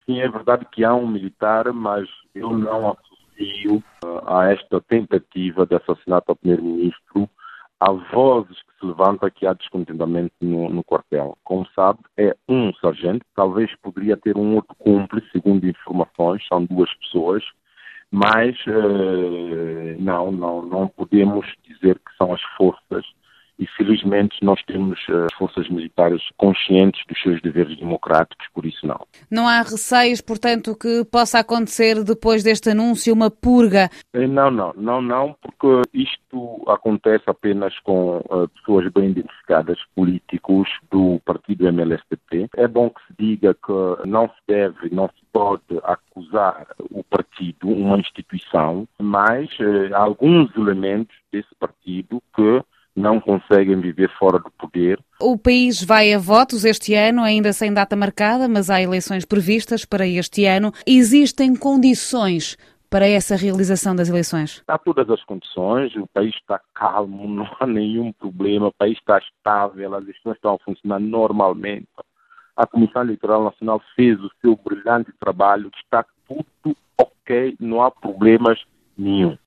Sim, é verdade que há um militar, mas eu não associo a esta tentativa de assassinato ao primeiro-ministro a vozes que se levantam que há descontentamento no quartel. Como sabe, é um sargento, talvez poderia ter um outro cúmplice, segundo informações, são duas pessoas, mas não podemos dizer que são as forças. E, felizmente, nós temos as forças militares conscientes dos seus deveres democráticos, por isso não. Não há receios, portanto, que possa acontecer depois deste anúncio uma purga? Não, porque isto acontece apenas com pessoas bem identificadas, políticos do partido MLSTP. É bom que se diga que não se pode acusar o partido, uma instituição, mas há alguns elementos desse partido que não conseguem viver fora do poder. O país vai a votos este ano, ainda sem data marcada, mas há eleições previstas para este ano. Existem condições para essa realização das eleições? Há todas as condições, o país está calmo, não há nenhum problema, o país está estável, as eleições estão a funcionar normalmente. A Comissão Eleitoral Nacional fez o seu brilhante trabalho, está tudo ok, não há problemas nenhum.